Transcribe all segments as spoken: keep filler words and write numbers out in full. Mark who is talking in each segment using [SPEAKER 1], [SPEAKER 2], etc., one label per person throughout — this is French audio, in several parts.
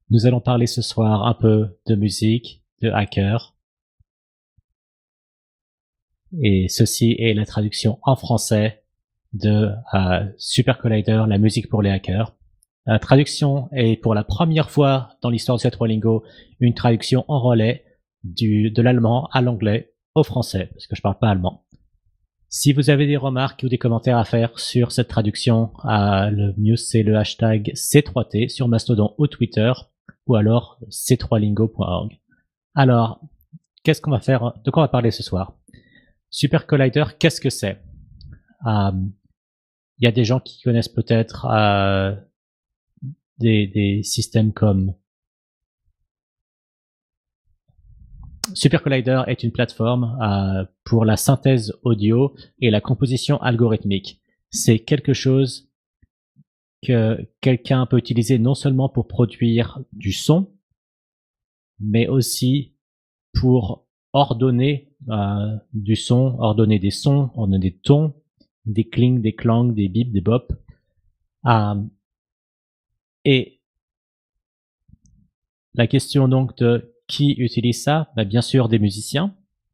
[SPEAKER 1] Nous allons parler ce soir un peu de musique, de hackers. Et ceci est la traduction en français de euh, Super Collider, la musique pour les hackers. La traduction est pour la première fois dans l'histoire de cette Lingo une traduction en relais du, de l'allemand à l'anglais au français, parce que je parle pas allemand. Si vous avez des remarques ou des commentaires à faire sur cette traduction, euh, le mieux c'est le hashtag C trois T sur Mastodon ou Twitter, ou alors c trois lingo point org. Alors, qu'est-ce qu'on va faire? De quoi on va parler ce soir? Super Collider, qu'est-ce que c'est? Il euh, y a des gens qui connaissent peut-être euh, des, des systèmes comme Super Collider est une plateforme euh, pour la synthèse audio et la composition algorithmique. C'est quelque chose que quelqu'un peut utiliser non seulement pour produire du son, mais aussi pour ordonner euh, du son, ordonner des sons, ordonner des tons, des clings, des clangs, des bips, des bops. Euh, et la question donc de qui utilise ça? Ben, bien sûr des musiciens.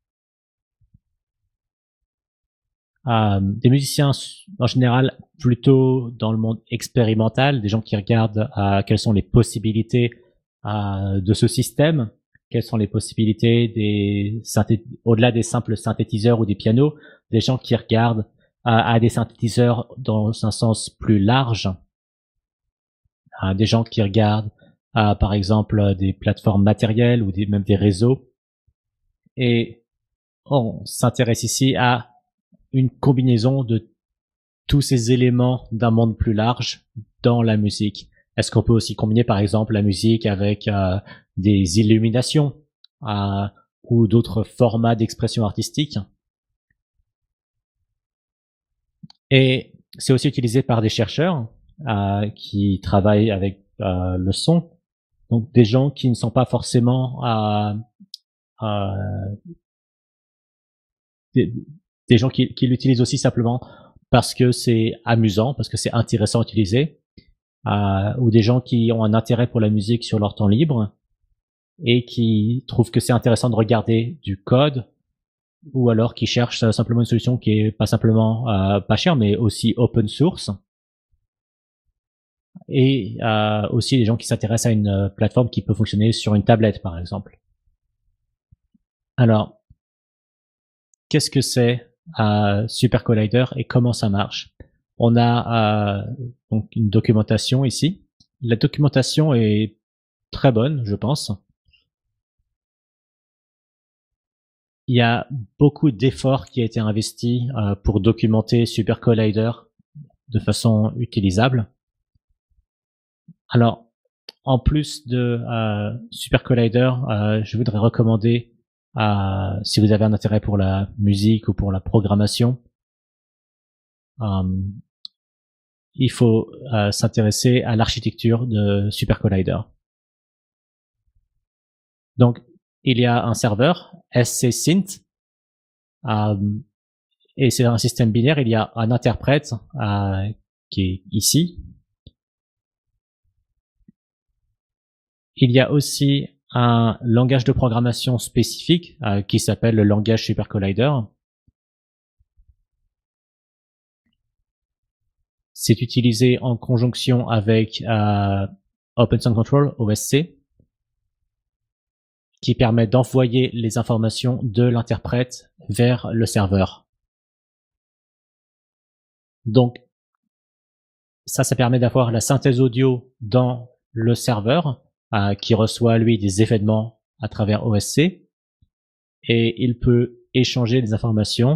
[SPEAKER 1] Euh, des musiciens en général plutôt dans le monde expérimental, des gens qui regardent euh, quelles sont les possibilités euh, de ce système, quelles sont les possibilités des synthé- au-delà des simples synthétiseurs ou des pianos, des gens qui regardent euh, à des synthétiseurs dans un sens plus large, euh, des gens qui regardent euh, par exemple des plateformes matérielles ou des, même des réseaux. Et on s'intéresse ici à une combinaison de tous ces éléments d'un monde plus large dans la musique. Est-ce qu'on peut aussi combiner par exemple la musique avec euh, des illuminations euh, ou d'autres formats d'expression artistique? Et c'est aussi utilisé par des chercheurs euh, qui travaillent avec euh, le son, donc des gens qui ne sont pas forcément euh, euh, des, des gens qui, qui l'utilisent aussi simplement parce que c'est amusant, parce que c'est intéressant à utiliser, euh, ou des gens qui ont un intérêt pour la musique sur leur temps libre et qui trouvent que c'est intéressant de regarder du code, ou alors qui cherchent simplement une solution qui est pas simplement euh, pas chère, mais aussi open source. Et euh, aussi des gens qui s'intéressent à une euh, plateforme qui peut fonctionner sur une tablette, par exemple. Alors, qu'est-ce que c'est euh, Super Collider et comment ça marche? On a euh, donc une documentation ici. La documentation est très bonne, je pense. Il y a beaucoup d'efforts qui a été investi euh, pour documenter Super Collider de façon utilisable. Alors, en plus de euh, Super Collider, euh, je voudrais recommander, euh, si vous avez un intérêt pour la musique ou pour la programmation, euh, il faut euh, s'intéresser à l'architecture de Super Collider. Donc, il y a un serveur, S C Synth, euh, et c'est un système binaire. Il y a un interprète euh, qui est ici. Il y a aussi un langage de programmation spécifique euh, qui s'appelle le langage Super Collider. C'est utilisé en conjonction avec euh, Open Sound Control, O S C, qui permet d'envoyer les informations de l'interprète vers le serveur. Donc, ça, ça permet d'avoir la synthèse audio dans le serveur, euh, qui reçoit, lui, des événements à travers O S C, et il peut échanger des informations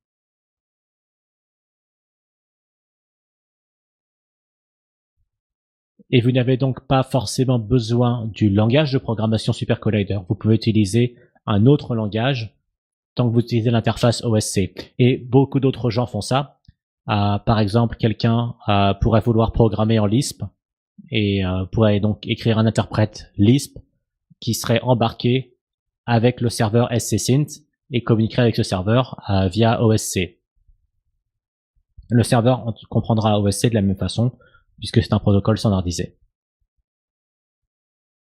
[SPEAKER 1] et vous n'avez donc pas forcément besoin du langage de programmation Super Collider. Vous pouvez utiliser un autre langage tant que vous utilisez l'interface O S C. Et beaucoup d'autres gens font ça. Euh, par exemple, quelqu'un euh, pourrait vouloir programmer en Lisp et euh, pourrait donc écrire un interprète Lisp qui serait embarqué avec le serveur S C Synth et communiquerait avec ce serveur euh, via O S C. Le serveur comprendra O S C de la même façon puisque c'est un protocole standardisé.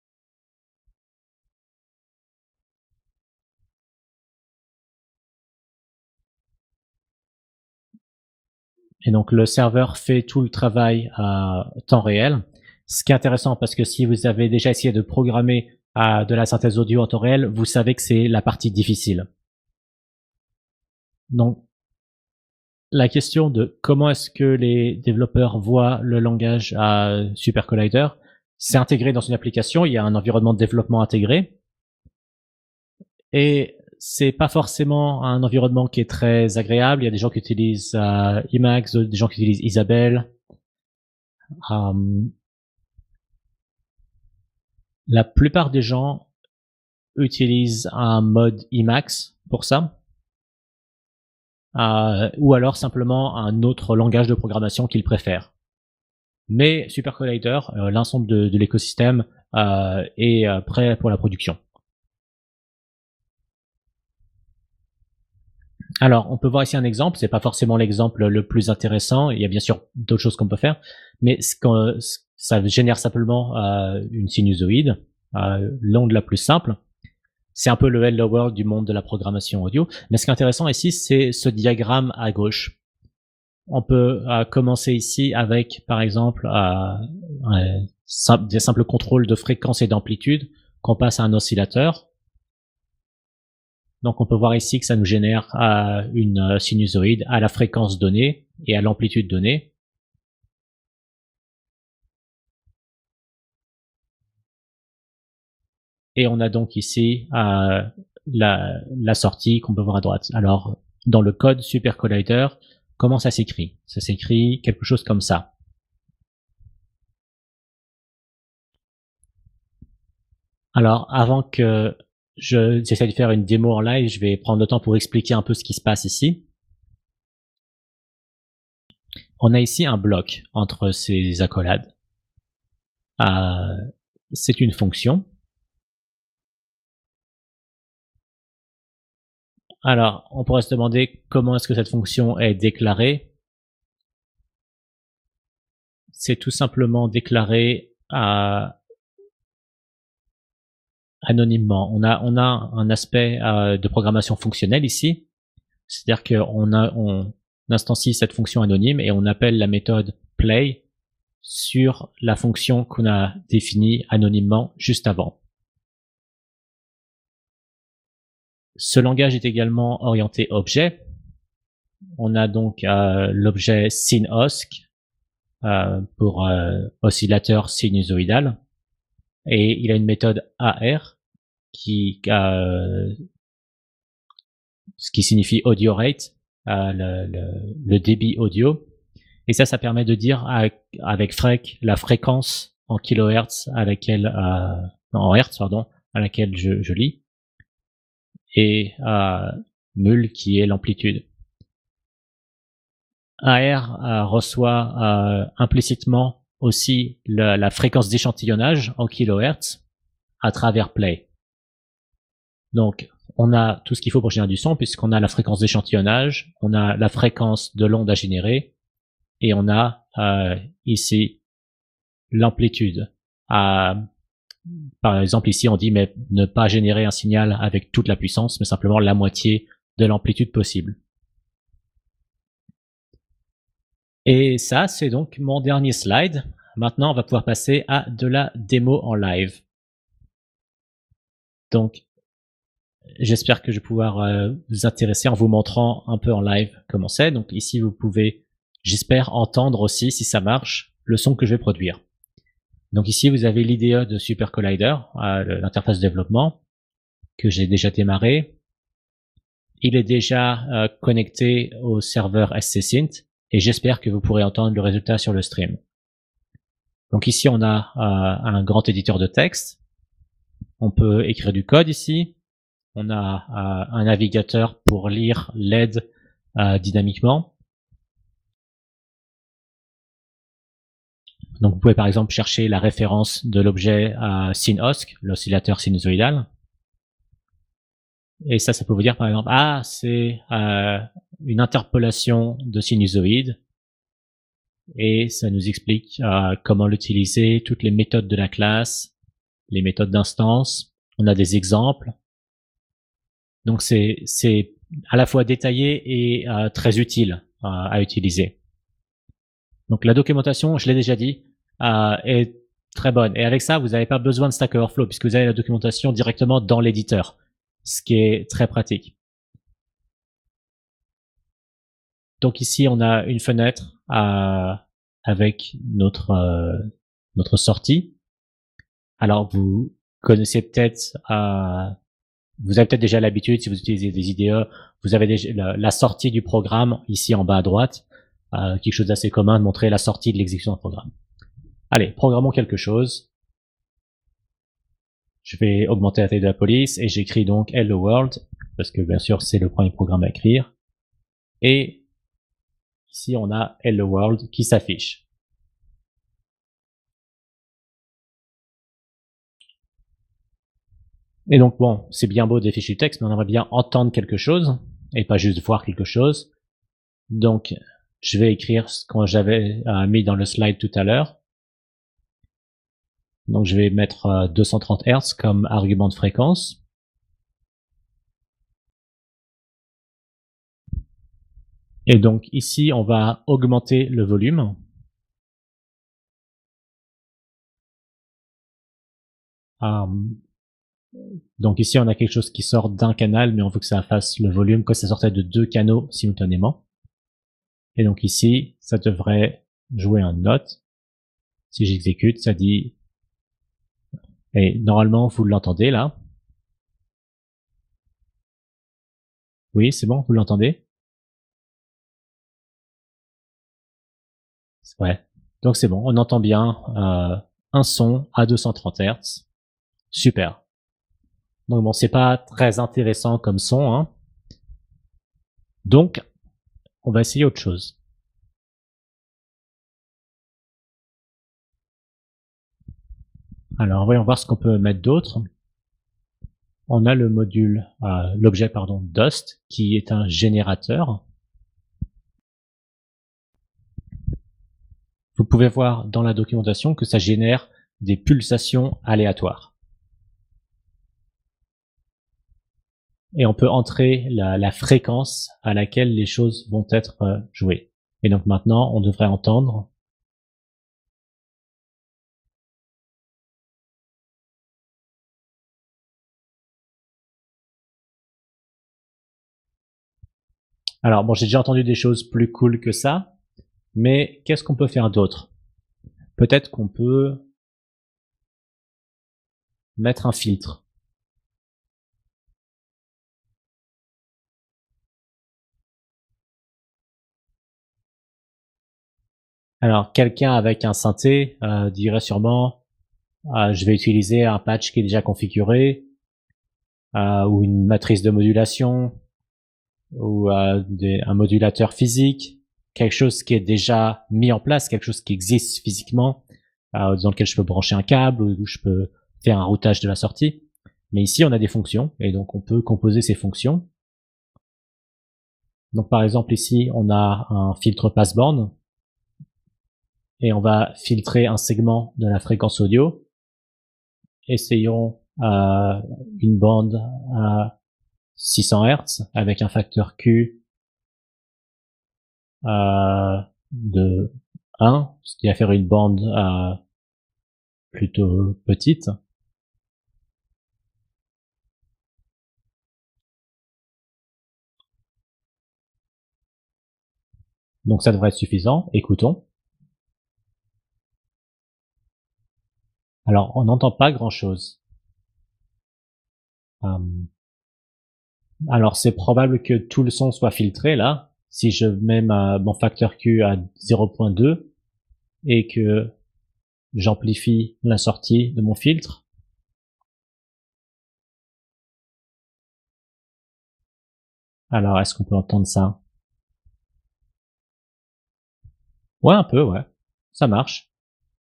[SPEAKER 1] Et donc le serveur fait tout le travail à temps réel. Ce qui est intéressant parce que si vous avez déjà essayé de programmer à de la synthèse audio en temps réel, vous savez que c'est la partie difficile. Donc la question de comment est-ce que les développeurs voient le langage à SuperCollider, c'est intégré dans une application, il y a un environnement de développement intégré. Et c'est pas forcément un environnement qui est très agréable. Il y a des gens qui utilisent euh, Emacs, des gens qui utilisent Isabelle. Um, la plupart des gens utilisent un mode Emacs pour ça. Euh, ou alors simplement un autre langage de programmation qu'ils préfèrent. Mais SuperCollider, euh, l'ensemble de, de l'écosystème euh, est euh, prêt pour la production. Alors, on peut voir ici un exemple. C'est pas forcément l'exemple le plus intéressant. Il y a bien sûr d'autres choses qu'on peut faire, mais ce qu'on, ça génère simplement euh, une sinusoïde, euh, l'onde la plus simple. C'est un peu le hello world du monde de la programmation audio. Mais ce qui est intéressant ici, c'est ce diagramme à gauche. On peut euh, commencer ici avec, par exemple, euh, un, des simples contrôles de fréquence et d'amplitude qu'on passe à un oscillateur. Donc on peut voir ici que ça nous génère euh, une sinusoïde à la fréquence donnée et à l'amplitude donnée. Et on a donc ici euh, la, la sortie qu'on peut voir à droite. Alors dans le code SuperCollider, comment ça s'écrit? Ça s'écrit quelque chose comme ça. Alors avant que je j'essaie de faire une démo en live, je vais prendre le temps pour expliquer un peu ce qui se passe ici. On a ici un bloc entre ces accolades. Euh, c'est une fonction. Alors, on pourrait se demander comment est-ce que cette fonction est déclarée. C'est tout simplement déclaré à anonymement. On a, on a un aspect euh, de programmation fonctionnelle ici. C'est-à-dire qu'on a, on instancie cette fonction anonyme et on appelle la méthode play sur la fonction qu'on a définie anonymement juste avant. Ce langage est également orienté objet. On a donc euh, l'objet SynOsc euh, pour euh, oscillateur sinusoïdal. Et il a une méthode A R qui, euh, ce qui signifie audio rate, euh, le, le, le débit audio. Et ça, ça permet de dire avec, avec frec la fréquence en kilohertz à laquelle, euh, en hertz, pardon, à laquelle je, je lis. Et euh, mul qui est l'amplitude. A R euh, reçoit euh, implicitement aussi le, la fréquence d'échantillonnage en kilohertz à travers play. Donc, on a tout ce qu'il faut pour générer du son puisqu'on a la fréquence d'échantillonnage, on a la fréquence de l'onde à générer et on a euh, ici l'amplitude. Euh, par exemple, ici, on dit mais ne pas générer un signal avec toute la puissance, mais simplement la moitié de l'amplitude possible. Et ça, c'est donc mon dernier slide. Maintenant, on va pouvoir passer à de la démo en live. Donc, j'espère que je vais pouvoir euh, vous intéresser en vous montrant un peu en live comment c'est. Donc ici, vous pouvez, j'espère, entendre aussi, si ça marche, le son que je vais produire. Donc ici, vous avez l'I D E de SuperCollider, euh, l'interface de développement, que j'ai déjà démarré. Il est déjà euh, connecté au serveur S C Synth et j'espère que vous pourrez entendre le résultat sur le stream. Donc ici, on a euh, un grand éditeur de texte. On peut écrire du code ici. On a euh, un navigateur pour lire l'aide euh, dynamiquement. Donc vous pouvez par exemple chercher la référence de l'objet euh, SynOsc, l'oscillateur sinusoïdal. Et ça, ça peut vous dire par exemple, ah, c'est euh, une interpolation de sinusoïde. Et ça nous explique euh, comment l'utiliser, toutes les méthodes de la classe, les méthodes d'instance. On a des exemples. Donc c'est c'est à la fois détaillé et euh, très utile euh, à utiliser. Donc la documentation, je l'ai déjà dit, euh, est très bonne. Et avec ça, vous n'avez pas besoin de Stack Overflow puisque vous avez la documentation directement dans l'éditeur, ce qui est très pratique. Donc ici, on a une fenêtre euh, avec notre euh, notre sortie. Alors vous connaissez peut-être, euh, vous avez peut-être déjà l'habitude si vous utilisez des I D E, vous avez déjà la, la sortie du programme ici en bas à droite, euh, quelque chose d'assez commun de montrer la sortie de l'exécution d'un programme. Allez, programmons quelque chose. Je vais augmenter la taille de la police et j'écris donc Hello World parce que bien sûr c'est le premier programme à écrire. Et ici on a Hello World qui s'affiche. Et donc bon, c'est bien beau des fichiers texte, mais on aimerait bien entendre quelque chose et pas juste voir quelque chose. Donc je vais écrire ce que j'avais euh, mis dans le slide tout à l'heure. Donc je vais mettre euh, deux cent trente hertz comme argument de fréquence. Et donc ici, on va augmenter le volume. Um, donc ici, on a quelque chose qui sort d'un canal, mais on veut que ça fasse le volume, que ça sortait de deux canaux simultanément. Et donc ici, ça devrait jouer un note. Si j'exécute, ça dit... Et normalement, vous l'entendez là. Oui, c'est bon, vous l'entendez? Ouais. Donc c'est bon, on entend bien euh, un son à deux cent trente hertz. Super. Donc bon, c'est pas très intéressant comme son, hein. Donc, on va essayer autre chose. Alors, voyons voir ce qu'on peut mettre d'autre. On a le module, euh, l'objet pardon, Dust, qui est un générateur. Vous pouvez voir dans la documentation que ça génère des pulsations aléatoires. Et on peut entrer la, la fréquence à laquelle les choses vont être euh, jouées. Et donc maintenant, on devrait entendre Alors bon, j'ai déjà entendu des choses plus cool que ça, mais qu'est-ce qu'on peut faire d'autre? Peut-être qu'on peut mettre un filtre. Alors quelqu'un avec un synthé euh, dirait sûrement euh, je vais utiliser un patch qui est déjà configuré, euh, ou une matrice de modulation, ou euh, des, un modulateur physique, quelque chose qui est déjà mis en place, quelque chose qui existe physiquement, euh, dans lequel je peux brancher un câble, ou où je peux faire un routage de la sortie. Mais ici, on a des fonctions, et donc on peut composer ces fonctions. Donc par exemple ici, on a un filtre passband, et on va filtrer un segment de la fréquence audio. Essayons euh, une bande à six cents hertz avec un facteur Q euh, de un, ce qui va faire une bande euh, plutôt petite. Donc ça devrait être suffisant. Écoutons. Alors on n'entend pas grand-chose. Euh, alors c'est probable que tout le son soit filtré là. Si je mets ma, mon facteur Q à zéro point deux et que j'amplifie la sortie de mon filtre. Alors, est-ce qu'on peut entendre ça? Ouais, un peu, ouais. Ça marche.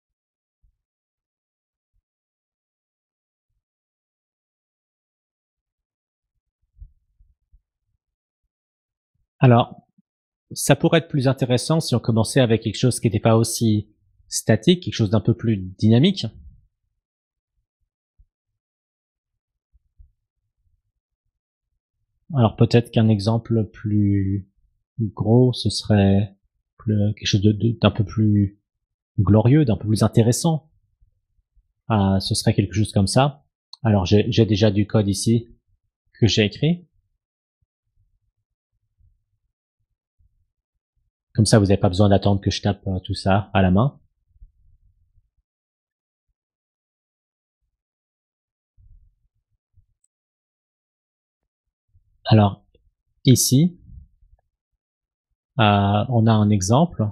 [SPEAKER 1] Alors, ça pourrait être plus intéressant si on commençait avec quelque chose qui n'était pas aussi statique, quelque chose d'un peu plus dynamique. Alors peut-être qu'un exemple plus gros, ce serait le, quelque chose de, de, d'un peu plus glorieux, d'un peu plus intéressant, euh, ce serait quelque chose comme ça. Alors j'ai, j'ai déjà du code ici que j'ai écrit. Comme ça, vous n'avez pas besoin d'attendre que je tape euh, tout ça à la main. Alors ici, euh, on a un exemple.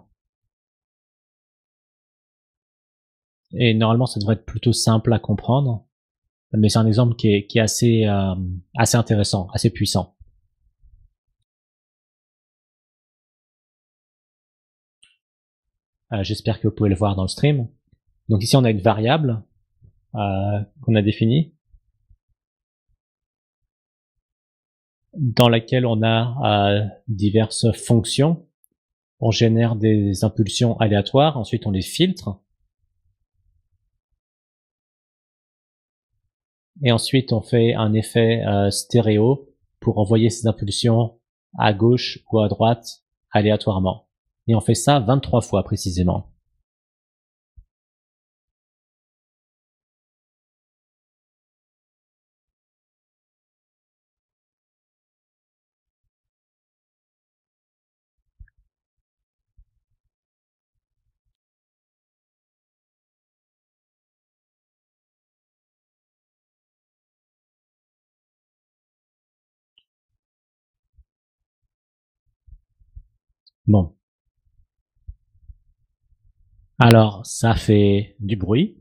[SPEAKER 1] Et normalement, ça devrait être plutôt simple à comprendre. Mais c'est un exemple qui est, qui est assez, euh, assez intéressant, assez puissant. Euh, j'espère que vous pouvez le voir dans le stream. Donc ici, on a une variable euh, qu'on a définie, dans laquelle on a euh, diverses fonctions. On génère des impulsions aléatoires, ensuite on les filtre. Et ensuite, on fait un effet euh, stéréo pour envoyer ces impulsions à gauche ou à droite aléatoirement. Et on fait ça vingt-trois fois précisément. Bon. Alors, ça fait du bruit.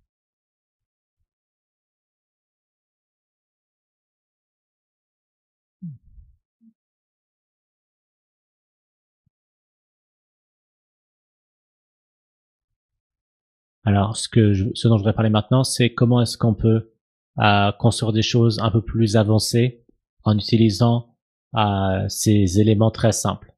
[SPEAKER 1] Alors, ce que je, ce dont je voudrais parler maintenant, c'est comment est-ce qu'on peut euh, construire des choses un peu plus avancées en utilisant euh, ces éléments très simples.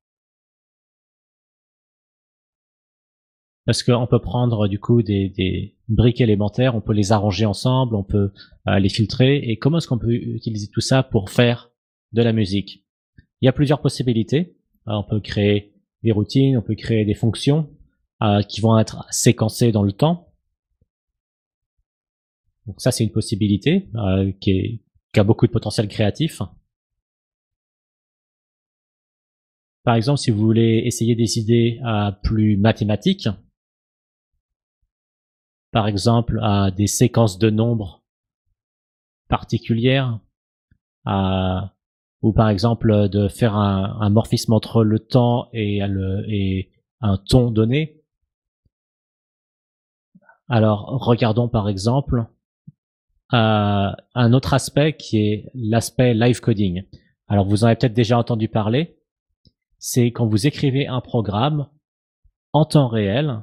[SPEAKER 1] Parce qu'on peut prendre du coup des, des briques élémentaires, on peut les arranger ensemble, on peut euh, les filtrer. Et comment est-ce qu'on peut utiliser tout ça pour faire de la musique? Il y a plusieurs possibilités. Alors, on peut créer des routines, on peut créer des fonctions euh, qui vont être séquencées dans le temps. Donc ça, c'est une possibilité euh, qui, est, qui a beaucoup de potentiel créatif. Par exemple, si vous voulez essayer des idées euh, plus mathématiques, par exemple euh, des séquences de nombres particulières, euh, ou par exemple de faire un, un morphisme entre le temps et, le, et un ton donné. Alors, regardons par exemple euh, un autre aspect qui est l'aspect live coding. Alors, vous en avez peut-être déjà entendu parler. C'est quand vous écrivez un programme en temps réel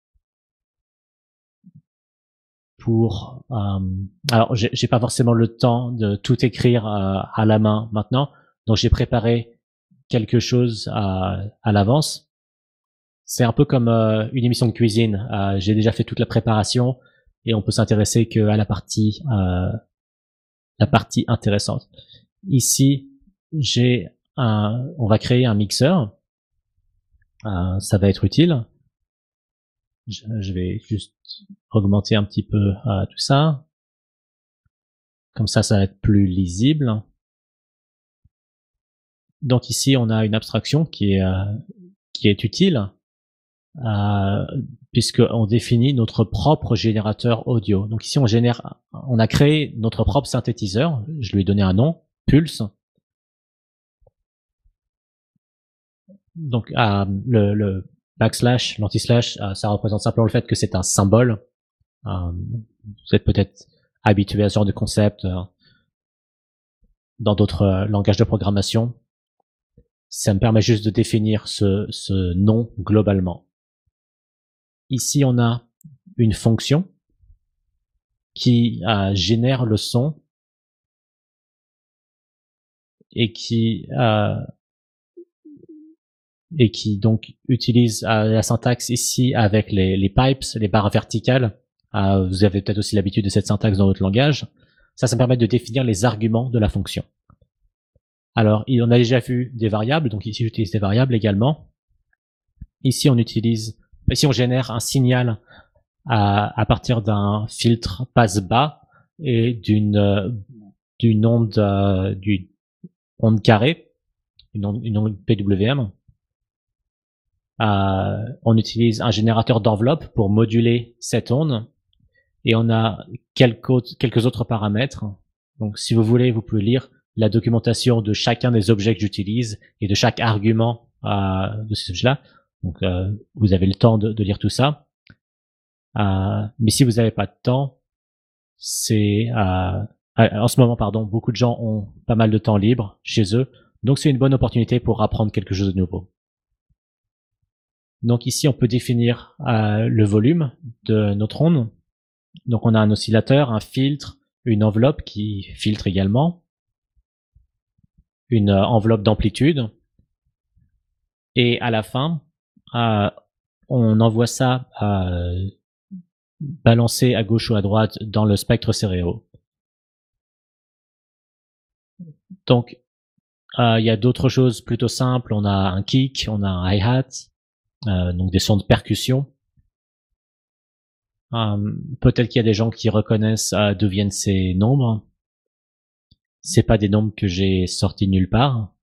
[SPEAKER 1] pour... Euh, alors, j'ai, j'ai pas forcément le temps de tout écrire euh, à la main maintenant, donc j'ai préparé quelque chose à, à l'avance. C'est un peu comme euh, une émission de cuisine. Euh, j'ai déjà fait toute la préparation et on peut s'intéresser qu'à la partie euh, la partie intéressante. Ici, j'ai un, on va créer un mixeur. Euh, ça va être utile. Je, je vais juste augmenter un petit peu euh, tout ça. Comme ça, ça va être plus lisible. Donc ici, on a une abstraction qui est euh, qui est utile euh, puisqu'on définit notre propre générateur audio. Donc ici, on génère, on a créé notre propre synthétiseur. Je lui ai donné un nom, Pulse. Donc euh, le, le backslash, l'anti-slash, euh, ça représente simplement le fait que c'est un symbole. Euh, vous êtes peut-être habitué à ce genre de concept euh, dans d'autres euh, langages de programmation. Ça me permet juste de définir ce, ce nom globalement. Ici, on a une fonction qui euh, génère le son et qui euh, et qui donc utilise euh, la syntaxe ici avec les, les pipes, les barres verticales. Euh, vous avez peut-être aussi l'habitude de cette syntaxe dans votre langage. Ça, ça me permet de définir les arguments de la fonction. Alors, on a déjà vu des variables, donc ici j'utilise des variables également. ici on utilise, ici on génère un signal à, à partir d'un filtre passe-bas et d'une euh, d'une onde euh, d'une onde carrée, une onde, une onde P W M. Euh, on utilise un générateur d'enveloppe pour moduler cette onde et on a quelques autres, quelques autres paramètres. Donc si vous voulez, vous pouvez lire la documentation de chacun des objets que j'utilise et de chaque argument euh, de ces objets-là. Donc euh, vous avez le temps de, de lire tout ça. Euh, mais si vous n'avez pas de temps, c'est euh, en ce moment, pardon, beaucoup de gens ont pas mal de temps libre chez eux, donc c'est une bonne opportunité pour apprendre quelque chose de nouveau. Donc ici, on peut définir euh, le volume de notre onde. Donc on a un oscillateur, un filtre, une enveloppe qui filtre également, une euh, enveloppe d'amplitude, et à la fin, euh, on envoie ça euh, balancé à gauche ou à droite dans le spectre stéréo. Donc euh, il y a d'autres choses plutôt simples. On a un kick, on a un hi-hat, euh, donc des sons de percussion. Euh, peut-être qu'il y a des gens qui reconnaissent euh, d'où viennent ces nombres. C'est pas des nombres que j'ai sortis nulle part.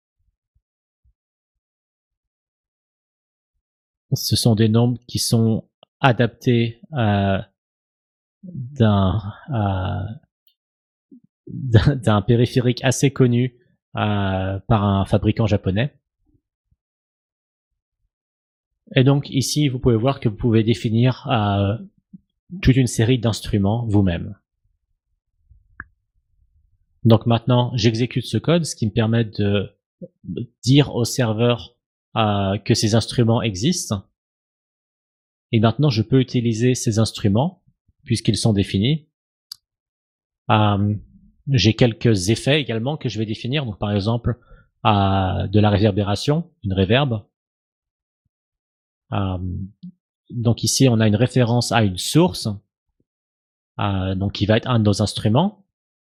[SPEAKER 1] Ce sont des nombres qui sont adaptés euh, d'un euh, d'un périphérique assez connu euh, par un fabricant japonais. Et donc ici, vous pouvez voir que vous pouvez définir euh, toute une série d'instruments vous-même. Donc maintenant, j'exécute ce code, ce qui me permet de dire au serveur euh, que ces instruments existent. Et maintenant, je peux utiliser ces instruments puisqu'ils sont définis. Euh, j'ai quelques effets également que je vais définir. Donc par exemple, euh, de la réverbération, une réverb. Euh, donc ici, on a une référence à une source, euh, donc qui va être un de nos instruments.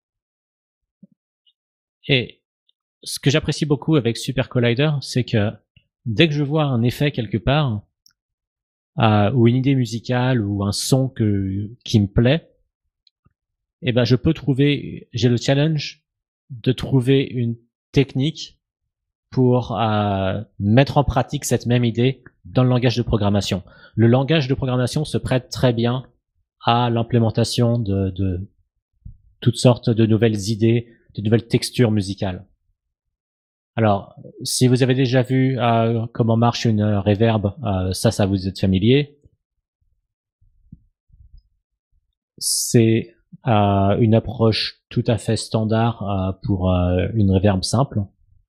[SPEAKER 1] Et ce que j'apprécie beaucoup avec Super Collider, c'est que dès que je vois un effet quelque part, euh, ou une idée musicale, ou un son que, qui me plaît, eh ben je peux trouver, j'ai le challenge de trouver une technique pour euh, mettre en pratique cette même idée dans le langage de programmation. Le langage de programmation se prête très bien à l'implémentation de, de toutes sortes de nouvelles idées, de nouvelles textures musicales. Alors, si vous avez déjà vu euh, comment marche une euh, reverb, euh, ça, ça vous est familier. C'est euh, une approche tout à fait standard euh, pour euh, une reverb simple.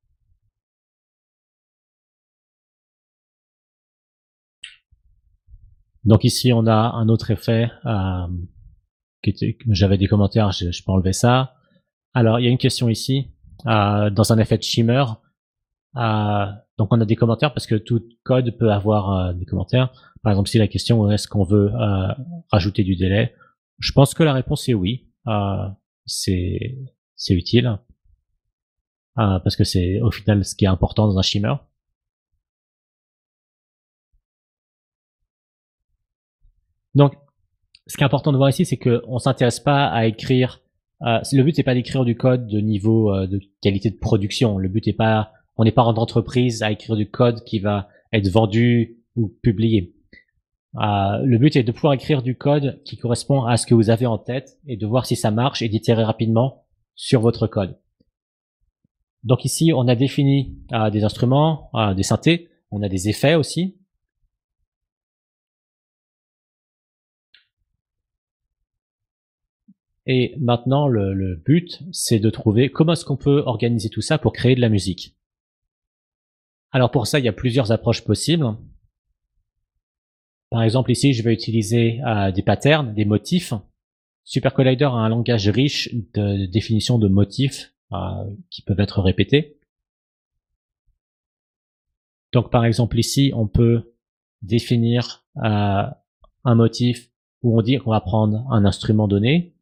[SPEAKER 1] Donc ici, on a un autre effet euh, qui était, j'avais des commentaires, je, je peux enlever ça. Alors, il y a une question ici, euh, dans un effet de shimmer. Euh, donc, on a des commentaires parce que tout code peut avoir euh, des commentaires. Par exemple, si la question est est-ce qu'on veut euh, rajouter du délai, je pense que la réponse est oui. Euh, c'est c'est utile euh, parce que c'est au final ce qui est important dans un shimmer. Donc, ce qui est important de voir ici, c'est qu'on s'intéresse pas à écrire. Euh, le but c'est pas d'écrire du code de niveau euh, de qualité de production. Le but est pas, on n'est pas en entreprise à écrire du code qui va être vendu ou publié. Euh, le but est de pouvoir écrire du code qui correspond à ce que vous avez en tête et de voir si ça marche et d'itérer rapidement sur votre code. Donc ici, on a défini euh, des instruments, euh, des synthés, on a des effets aussi. Et maintenant, le, le but, c'est de trouver comment est-ce qu'on peut organiser tout ça pour créer de la musique. Alors pour ça, il y a plusieurs approches possibles. Par exemple, ici, je vais utiliser euh, des patterns, des motifs. Super Collider a un langage riche de définition de motifs euh, qui peuvent être répétés. Donc par exemple ici, on peut définir euh, un motif où on dit qu'on va prendre un instrument donné.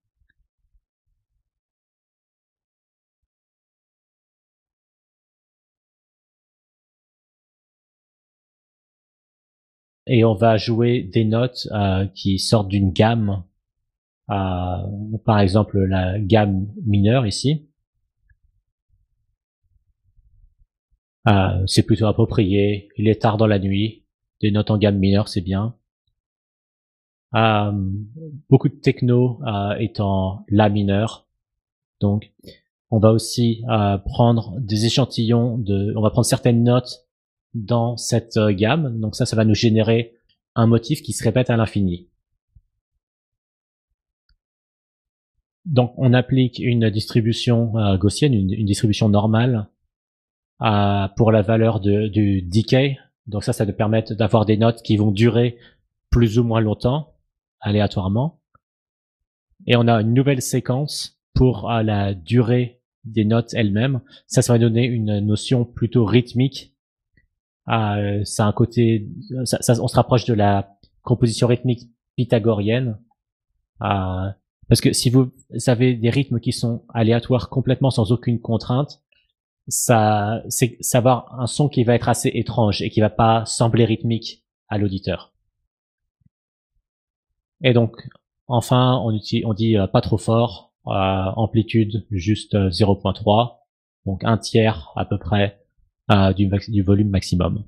[SPEAKER 1] et on va jouer des notes euh, qui sortent d'une gamme, euh, par exemple la gamme mineure ici. Euh, c'est plutôt approprié. Il est tard dans la nuit. Des notes en gamme mineure, c'est bien. Euh, beaucoup de techno euh, est en la mineur. Donc, on va aussi euh, prendre des échantillons de, on va prendre certaines notes dans cette euh, gamme. Donc ça, ça va nous générer un motif qui se répète à l'infini. Donc, on applique une distribution euh, gaussienne, une, une distribution normale euh, pour la valeur de, du decay. Donc ça, ça nous permet d'avoir des notes qui vont durer plus ou moins longtemps, aléatoirement. Et on a une nouvelle séquence pour euh, la durée des notes elles-mêmes. Ça, ça va donner une notion plutôt rythmique. Euh, ça a un côté, ça, ça, on se rapproche de la composition rythmique pythagorienne. Euh, parce que si vous avez des rythmes qui sont aléatoires complètement sans aucune contrainte, ça, c'est, ça va avoir un son qui va être assez étrange et qui va pas sembler rythmique à l'auditeur. Et donc, enfin, on, utilise, on dit euh, pas trop fort, euh, amplitude juste euh, zéro virgule trois, donc un tiers à peu près euh, du, du volume maximum.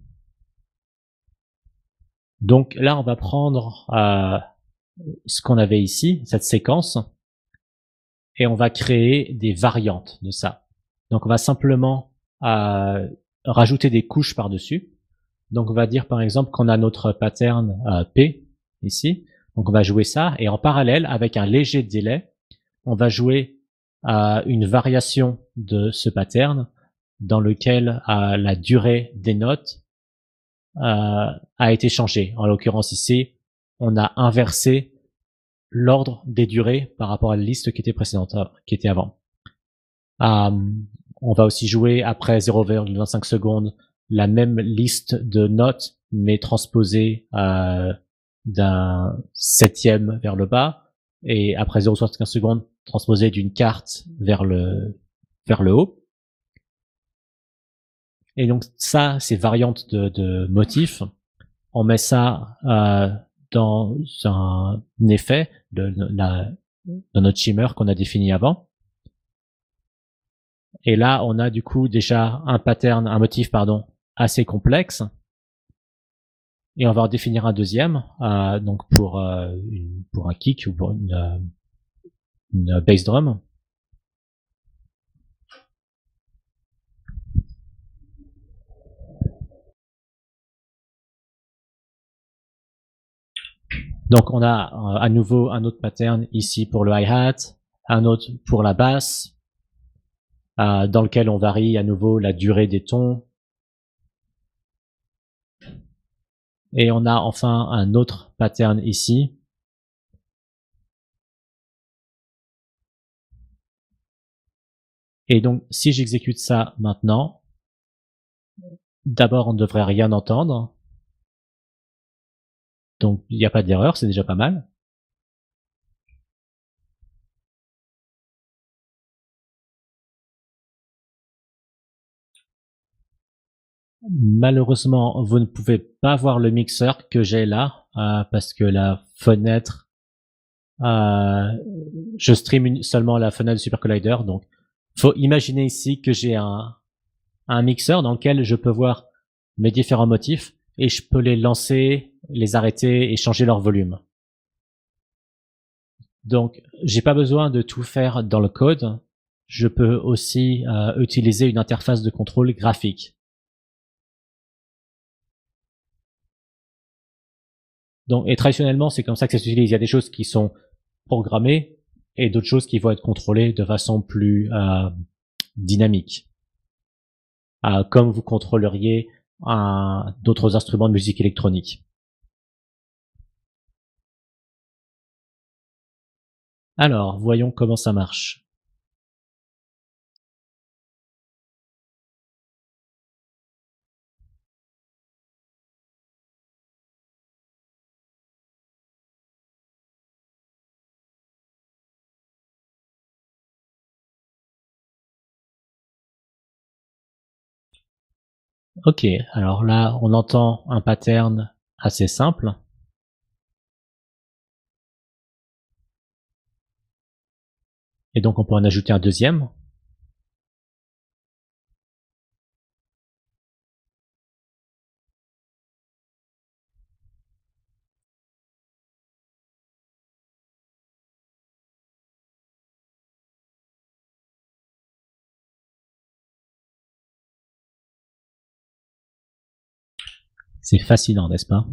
[SPEAKER 1] Donc là, on va prendre euh, ce qu'on avait ici, cette séquence, et on va créer des variantes de ça. Donc on va simplement euh, rajouter des couches par-dessus. Donc on va dire par exemple qu'on a notre pattern euh, P ici. Donc on va jouer ça, et en parallèle, avec un léger délai, on va jouer euh, une variation de ce pattern dans lequel euh, la durée des notes euh, a été changée. En l'occurrence ici, on a inversé l'ordre des durées par rapport à la liste qui était précédente, qui était avant. Euh, on va aussi jouer après zéro virgule vingt-cinq secondes la même liste de notes, mais transposée euh, d'un septième vers le bas, et après zéro virgule soixante-quinze secondes, transposée d'une quarte vers le vers le haut. Et donc ça, ces variantes de, de motifs, on met ça euh, dans un effet de, de, de, de notre shimmer qu'on a défini avant. Et là, on a du coup déjà un pattern, un motif, pardon, assez complexe. Et on va en définir un deuxième, euh, donc pour euh, une, pour un kick ou pour une, une bass drum. Donc on a euh, à nouveau un autre pattern ici pour le hi-hat, un autre pour la basse, euh, dans lequel on varie à nouveau la durée des tons. Et on a enfin un autre pattern ici. Et donc si j'exécute ça maintenant, d'abord on ne devrait rien entendre. Donc il n'y a pas d'erreur, c'est déjà pas mal. Malheureusement, vous ne pouvez pas voir le mixeur que j'ai là, euh, parce que la fenêtre, euh, je stream une, seulement la fenêtre du Super Collider, donc faut imaginer ici que j'ai un, un mixeur dans lequel je peux voir mes différents motifs et je peux les lancer, les arrêter et changer leur volume. Donc, j'ai pas besoin de tout faire dans le code. Je peux aussi euh, utiliser une interface de contrôle graphique. Donc, et traditionnellement, c'est comme ça que ça s'utilise. Il y a des choses qui sont programmées et d'autres choses qui vont être contrôlées de façon plus euh, dynamique, euh, comme vous contrôleriez d'autres instruments de musique électronique. Alors, voyons comment ça marche. Ok, alors là, on entend un pattern assez simple. Et donc on peut en ajouter un deuxième. C'est fascinant, n'est-ce pas?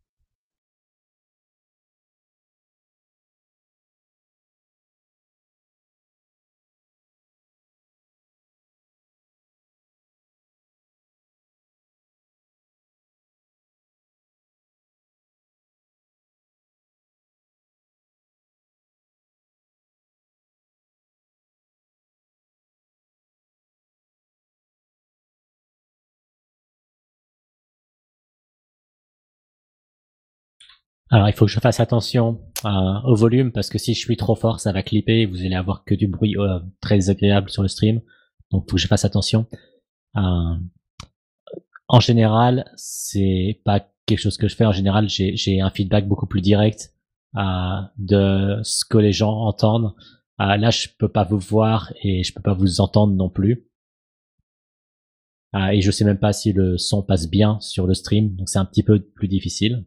[SPEAKER 1] Alors il faut que je fasse attention euh, au volume parce que si je suis trop fort, ça va clipper et vous allez avoir que du bruit euh, très désagréable sur le stream. Donc il faut que je fasse attention. Euh, en général, c'est pas quelque chose que je fais. En général, j'ai, j'ai un feedback beaucoup plus direct euh, de ce que les gens entendent. Euh, là, je peux pas vous voir et je peux pas vous entendre non plus. Euh, et je sais même pas si le son passe bien sur le stream, donc c'est un petit peu plus difficile.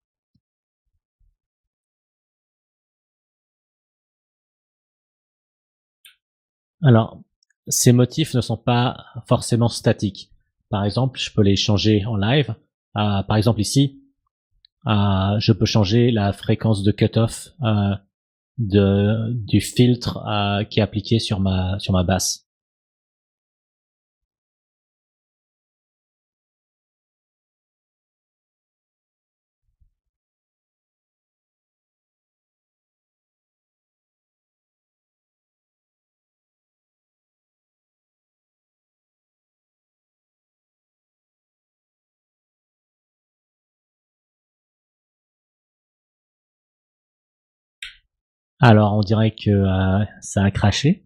[SPEAKER 1] Alors, ces motifs ne sont pas forcément statiques. Par exemple, je peux les changer en live. Euh, par exemple ici, euh, je peux changer la fréquence de cutoff euh, de du filtre euh, qui est appliqué sur ma sur ma basse. Alors, on dirait que euh, ça a craché.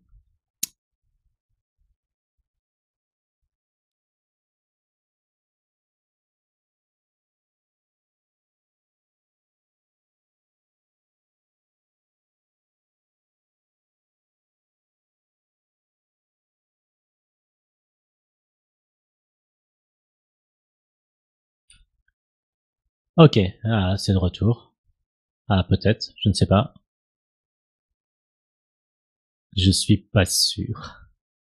[SPEAKER 1] Ok, ah, c'est de retour. Ah, peut-être, je ne sais pas. Je suis pas sûr.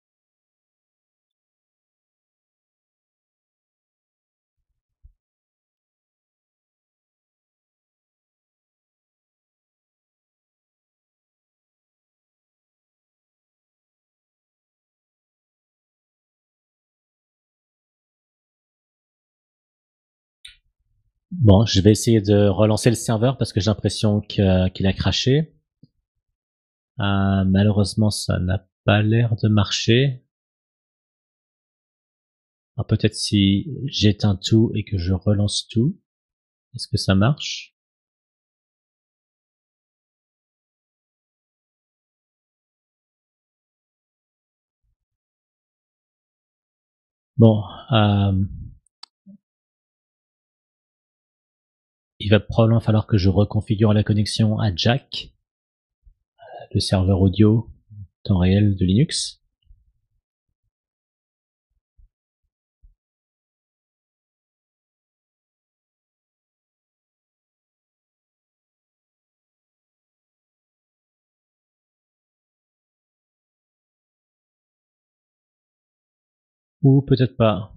[SPEAKER 1] Bon, je vais essayer de relancer le serveur parce que j'ai l'impression que- qu'il a craché. Euh, malheureusement, ça n'a pas l'air de marcher. Alors peut-être si j'éteins tout et que je relance tout, est-ce que ça marche? Bon, euh, il va probablement falloir que je reconfigure la connexion à Jack, le serveur audio temps réel de Linux. Ou peut-être pas.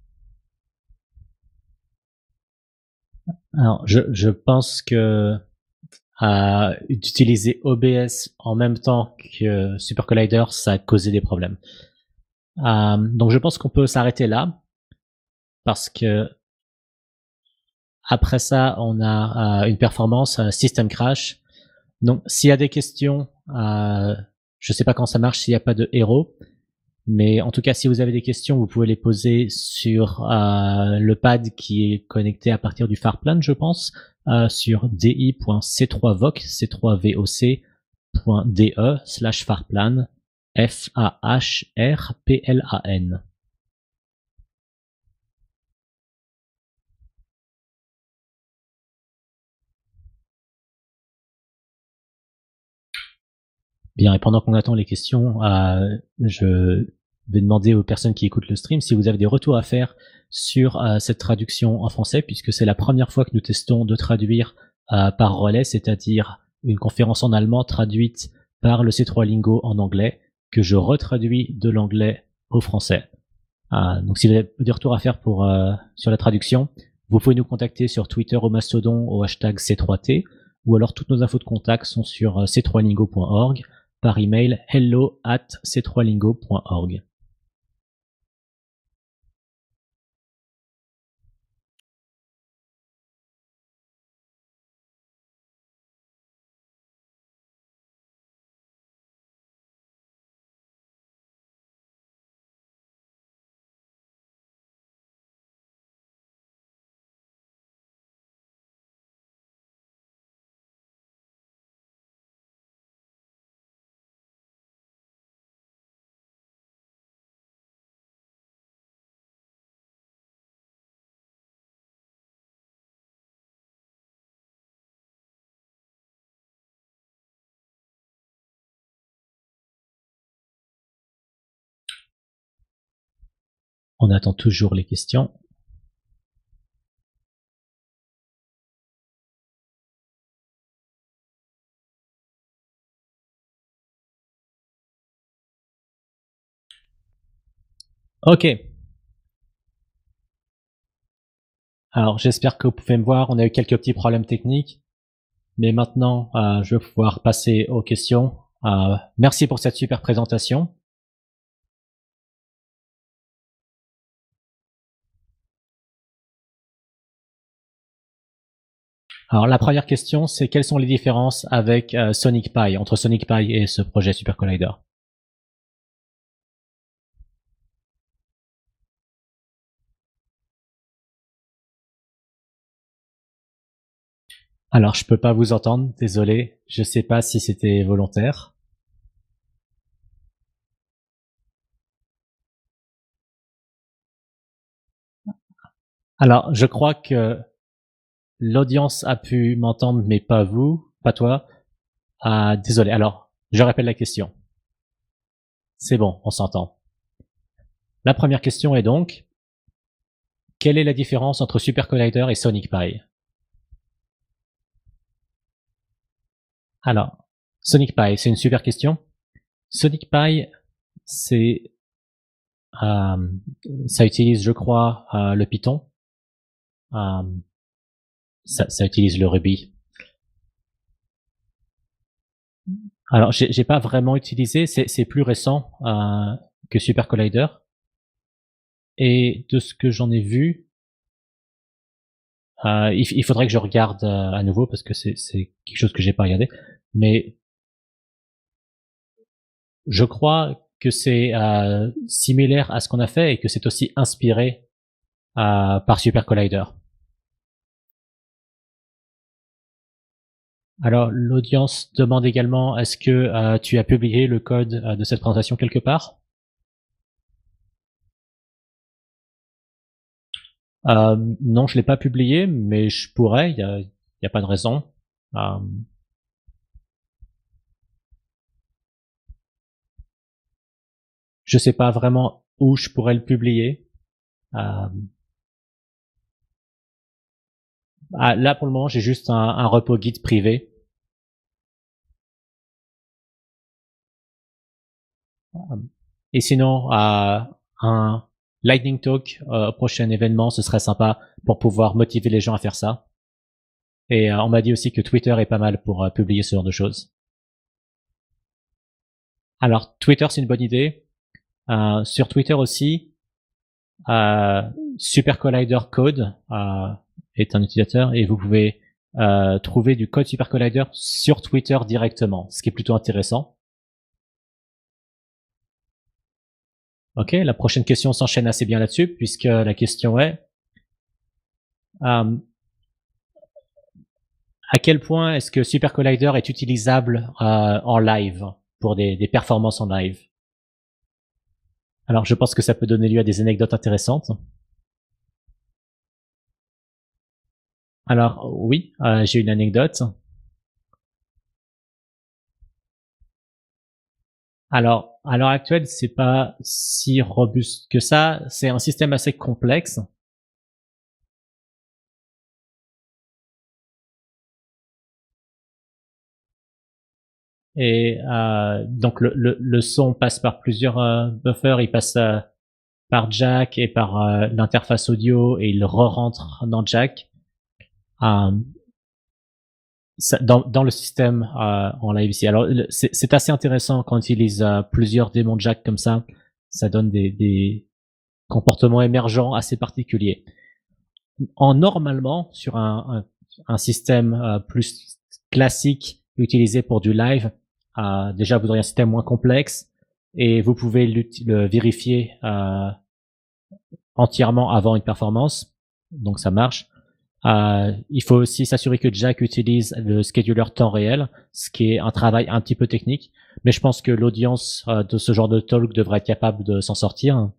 [SPEAKER 1] Alors, je, je pense que euh, d'utiliser O B S en même temps que Super Collider, ça a causé des problèmes. Euh, donc je pense qu'on peut s'arrêter là parce que après ça, on a euh, une performance, un system crash. Donc s'il y a des questions, euh, je sais pas quand ça marche s'il n'y a pas de héros, mais en tout cas si vous avez des questions, vous pouvez les poser sur euh, le pad qui est connecté à partir du Farplan, je pense, euh, sur di point c trois voc c trois voc point de slash farplan f a h r p l a n. Bien, et pendant qu'on attend les questions, euh, je vais demander aux personnes qui écoutent le stream si vous avez des retours à faire sur euh, cette traduction en français, puisque c'est la première fois que nous testons de traduire euh, par relais, c'est-à-dire une conférence en allemand traduite par le C trois Lingo en anglais, que je retraduis de l'anglais au français. Euh, donc si vous avez des retours à faire pour, euh, sur la traduction, vous pouvez nous contacter sur Twitter ou Mastodon au hashtag C trois T, ou alors toutes nos infos de contact sont sur c trois lingo point org, par email hello at c trois lingo point org. On attend toujours les questions. Ok. Alors j'espère que vous pouvez me voir. On a eu quelques petits problèmes techniques, mais maintenant euh, je vais pouvoir passer aux questions. Euh, merci pour cette super présentation. Alors la première question, c'est quelles sont les différences avec euh, Sonic Pi, entre Sonic Pi et ce projet Super Collider? Alors je peux pas vous entendre, désolé. Je sais pas si c'était volontaire. Alors je crois que l'audience a pu m'entendre, mais pas vous, pas toi. Ah, désolé. Alors je rappelle la question. C'est bon, on s'entend. La première question est donc, quelle est la différence entre Super Collider et Sonic Pi? Alors, Sonic Pi, c'est une super question. Sonic Pi, c'est euh, ça utilise, je crois, euh, le Python. Euh, ça, ça utilise le Ruby. Alors, j'ai, j'ai pas vraiment utilisé. C'est, c'est plus récent euh, que Super Collider. Et de ce que j'en ai vu, euh, il, il faudrait que je regarde euh, à nouveau parce que c'est, c'est quelque chose que j'ai pas regardé. Mais je crois que c'est euh, similaire à ce qu'on a fait et que c'est aussi inspiré euh, par Super Collider. Alors, l'audience demande également, est-ce que euh, tu as publié le code euh, de cette présentation quelque part? Euh, non, je l'ai pas publié, mais je pourrais, il y a, y a pas de raison. Euh, je sais pas vraiment où je pourrais le publier. Euh, ah, là, pour le moment, j'ai juste un, un repo Git privé. Et sinon, euh, un Lightning Talk euh, au prochain événement, ce serait sympa pour pouvoir motiver les gens à faire ça. Et euh, on m'a dit aussi que Twitter est pas mal pour euh, publier ce genre de choses. Alors, Twitter, c'est une bonne idée. Euh, sur Twitter aussi, euh, Super Collider Code euh, est un utilisateur et vous pouvez euh, trouver du code Super Collider sur Twitter directement, ce qui est plutôt intéressant. Ok, la prochaine question s'enchaîne assez bien là-dessus puisque la question est euh, à quel point est-ce que Super Collider est utilisable euh, en live pour des, des performances en live? Alors je pense que ça peut donner lieu à des anecdotes intéressantes. Alors oui, euh, j'ai une anecdote. Alors, à l'heure actuelle, c'est pas si robuste que ça. C'est un système assez complexe. Et euh, donc le, le, le son passe par plusieurs euh, buffers, il passe euh, par jack et par euh, l'interface audio et il re-rentre dans jack. Euh, ça, dans, dans le système euh, en live ici. Alors c'est, c'est assez intéressant quand on utilise euh, plusieurs démons jack comme ça. Ça donne des, des comportements émergents assez particuliers. En normalement sur un, un, un système euh, plus classique utilisé pour du live, euh, déjà vous aurez un système moins complexe et vous pouvez le vérifier euh, entièrement avant une performance, donc ça marche. Euh, il faut aussi s'assurer que Jack utilise le scheduler temps réel, ce qui est un travail un petit peu technique, mais je pense que l'audience euh, de ce genre de talk devrait être capable de s'en sortir.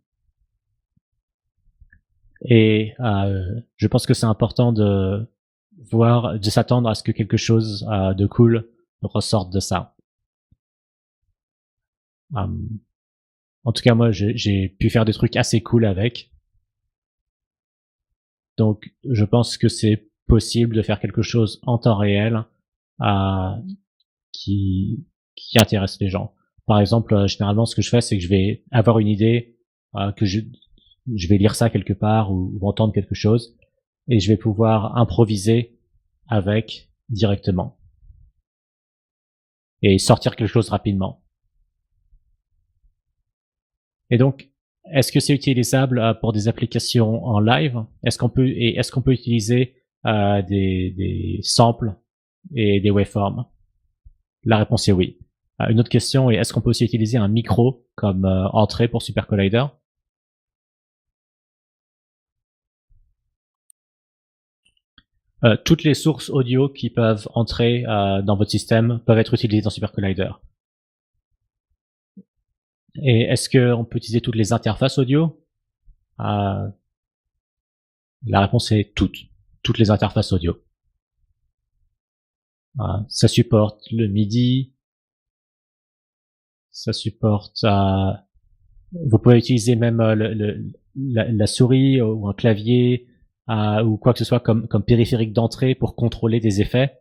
[SPEAKER 1] Et euh, je pense que c'est important de voir, de s'attendre à ce que quelque chose euh, de cool ressorte de ça. Um, en tout cas, moi, j'ai, j'ai pu faire des trucs assez cool avec. Donc, je pense que c'est possible de faire quelque chose en temps réel euh, qui, qui intéresse les gens. Par exemple, euh, généralement, ce que je fais, c'est que je vais avoir une idée, euh, que je, je vais lire ça quelque part ou, ou entendre quelque chose, et je vais pouvoir improviser avec directement et sortir quelque chose rapidement. Et donc, est-ce que c'est utilisable euh, pour des applications en live? Est-ce qu'on peut et est-ce qu'on peut utiliser euh, des, des samples et des waveforms? La réponse est oui. Euh, une autre question est est-ce qu'on peut aussi utiliser un micro comme euh, entrée pour Super Collider? Euh, toutes les sources audio qui peuvent entrer euh, dans votre système peuvent être utilisées dans Super Collider. Et est-ce qu'on peut utiliser toutes les interfaces audio? euh, La réponse est toutes. Toutes les interfaces audio. Euh, ça supporte le MIDI. Ça supporte... Euh, vous pouvez utiliser même euh, le, le, la, la souris ou un clavier euh, ou quoi que ce soit comme, comme périphérique d'entrée pour contrôler des effets.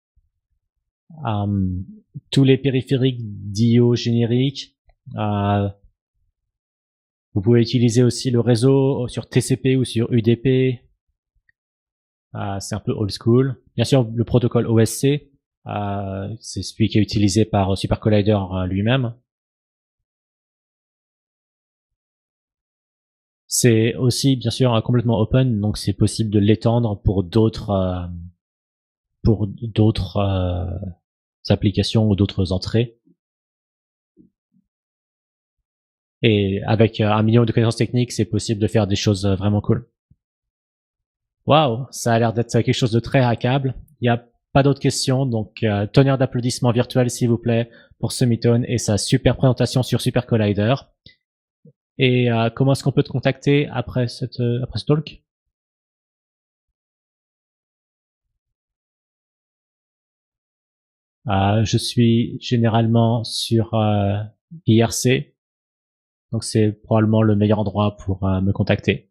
[SPEAKER 1] Euh, tous les périphériques d'I O génériques. Euh, vous pouvez utiliser aussi le réseau sur T C P ou sur U D P. Euh, c'est un peu old school. Bien sûr, le protocole O S C, euh, c'est celui qui est utilisé par Super Collider lui-même. C'est aussi bien sûr complètement open, donc c'est possible de l'étendre pour d'autres euh, pour d'autres euh, applications ou d'autres entrées. Et avec un minimum de connaissances techniques, c'est possible de faire des choses vraiment cool. Waouh, ça a l'air d'être quelque chose de très hackable. Il n'y a pas d'autres questions, donc euh, tonnerre d'applaudissements virtuels s'il vous plaît pour Semitone et sa super présentation sur Super Collider. Et euh, comment est-ce qu'on peut te contacter après cette euh, après ce talk? Euh, je suis généralement sur euh, I R C, donc c'est probablement le meilleur endroit pour euh, me contacter.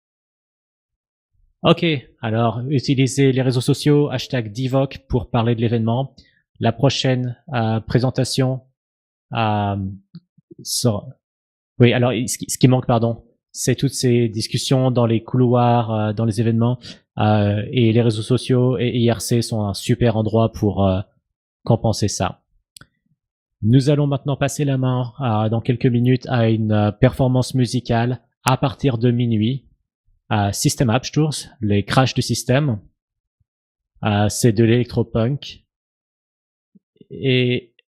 [SPEAKER 1] Ok, alors utilisez les réseaux sociaux, hashtag Divoc pour parler de l'événement. La prochaine euh, présentation euh, sera... Oui, alors ce qui, ce qui manque, pardon, c'est toutes ces discussions dans les couloirs, euh, dans les événements, euh, et les réseaux sociaux et I R C sont un super endroit pour euh, compenser ça. Nous allons maintenant passer la main euh, dans quelques minutes à une euh, performance musicale à partir de minuit. Euh, System App Tours, les crashs du système. Euh, c'est de l'électropunk et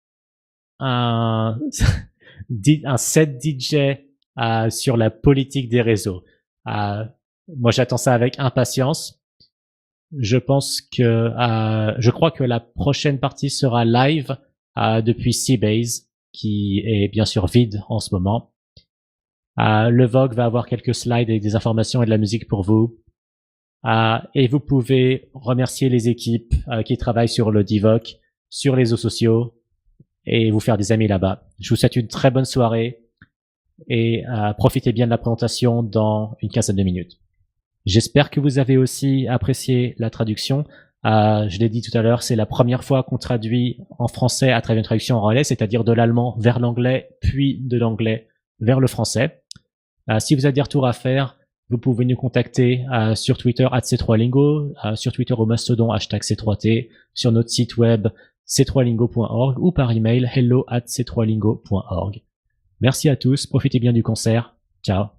[SPEAKER 1] un, un set D J euh, sur la politique des réseaux. Euh, moi, j'attends ça avec impatience. Je pense que, euh, je crois que la prochaine partie sera live euh, depuis Seabase, qui est bien sûr vide en ce moment. Euh, le Vogue va avoir quelques slides avec des informations et de la musique pour vous. Euh, et vous pouvez remercier les équipes euh, qui travaillent sur le Divoc, sur les réseaux sociaux et vous faire des amis là-bas. Je vous souhaite une très bonne soirée et euh, profitez bien de la présentation dans une quinzaine de minutes. J'espère que vous avez aussi apprécié la traduction. Euh, je l'ai dit tout à l'heure, c'est la première fois qu'on traduit en français à travers une traduction en relais, c'est-à-dire de l'allemand vers l'anglais, puis de l'anglais vers le français. Euh, si vous avez des retours à faire, vous pouvez nous contacter euh, sur Twitter arobase c trois lingo, euh, sur Twitter au mastodon hashtag c trois t, sur notre site web c trois lingo point org ou par email hello arobase c trois lingo point org. Merci à tous, profitez bien du concert. Ciao.